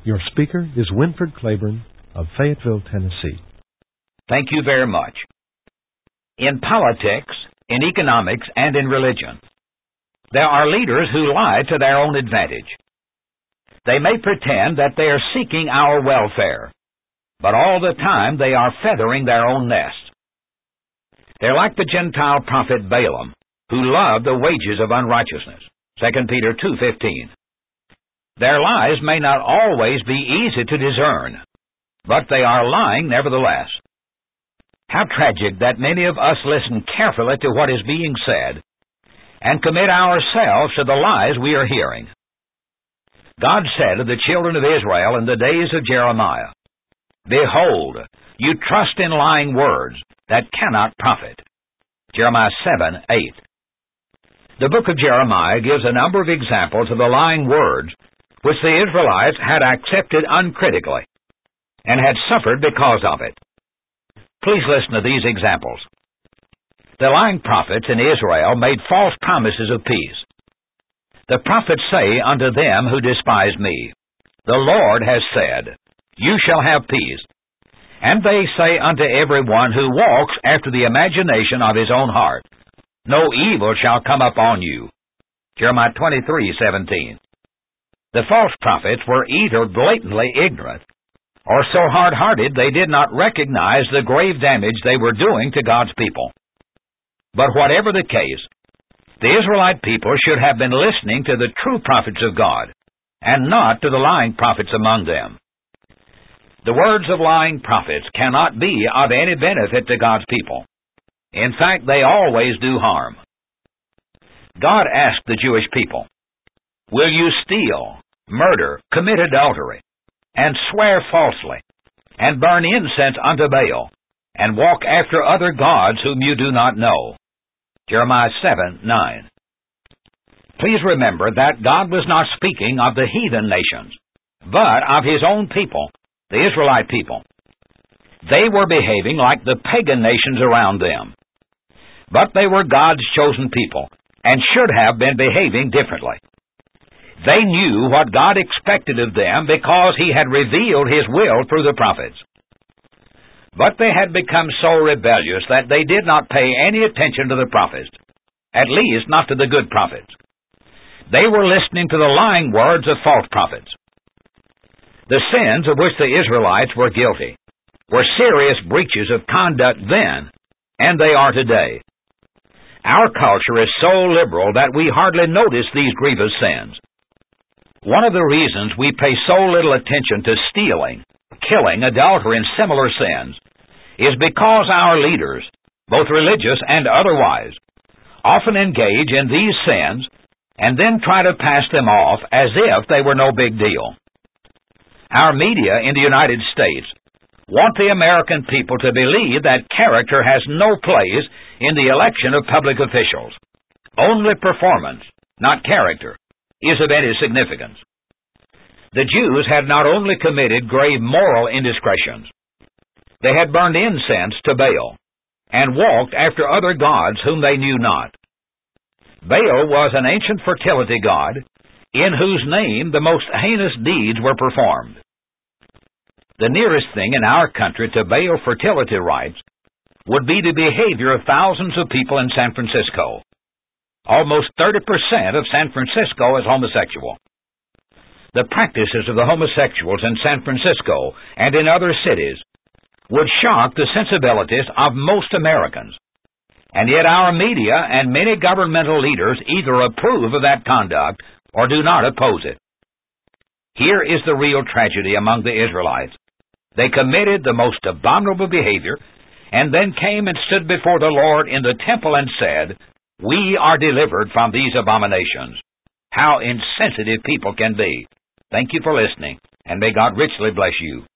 Your speaker is Winford Claiborne of Fayetteville, Tennessee. Thank you very much. In politics, in economics, and in religion, there are leaders who lie to their own advantage. They may pretend that they are seeking our welfare, but all the time they are feathering their own nest. They're like the Gentile prophet Balaam, who loved the wages of unrighteousness. 2 Peter 2:15. Their lies may not always be easy to discern, but they are lying nevertheless. How tragic that many of us listen carefully to what is being said and commit ourselves to the lies we are hearing. God said to the children of Israel in the days of Jeremiah, "Behold, you trust in lying words that cannot profit." Jeremiah 7:8. The book of Jeremiah gives a number of examples of the lying words which the Israelites had accepted uncritically and had suffered because of it. Please listen to these examples. The lying prophets in Israel made false promises of peace. The prophets say unto them who despise me, "The Lord has said, you shall have peace." And they say unto every one who walks after the imagination of his own heart, "No evil shall come upon you." Jeremiah 23:17. The false prophets were either blatantly ignorant or so hard-hearted they did not recognize the grave damage they were doing to God's people. But whatever the case, the Israelite people should have been listening to the true prophets of God and not to the lying prophets among them. The words of lying prophets cannot be of any benefit to God's people. In fact, they always do harm. God asked the Jewish people, "Will you steal, murder, commit adultery, and swear falsely, and burn incense unto Baal, and walk after other gods whom you do not know?" Jeremiah 7:9. Please remember that God was not speaking of the heathen nations, but of His own people, the Israelite people. They were behaving like the pagan nations around them. But they were God's chosen people, and should have been behaving differently. They knew what God expected of them because He had revealed His will through the prophets. But they had become so rebellious that they did not pay any attention to the prophets, at least not to the good prophets. They were listening to the lying words of false prophets. The sins of which the Israelites were guilty were serious breaches of conduct then, and they are today. Our culture is so liberal that we hardly notice these grievous sins. One of the reasons we pay so little attention to stealing, killing, adultery, and similar sins is because our leaders, both religious and otherwise, often engage in these sins and then try to pass them off as if they were no big deal. Our media in the United States want the American people to believe that character has no place in the election of public officials. Only performance, not character, is of any significance. The Jews had not only committed grave moral indiscretions, they had burned incense to Baal and walked after other gods whom they knew not. Baal was an ancient fertility god in whose name the most heinous deeds were performed. The nearest thing in our country to Baal fertility rites would be the behavior of thousands of people in San Francisco. Almost 30% of San Francisco is homosexual. The practices of the homosexuals in San Francisco and in other cities would shock the sensibilities of most Americans. And yet our media and many governmental leaders either approve of that conduct or do not oppose it. Here is the real tragedy among the Israelites. They committed the most abominable behavior and then came and stood before the Lord in the temple and said, "We are delivered from these abominations." How insensitive people can be. Thank you for listening, and may God richly bless you.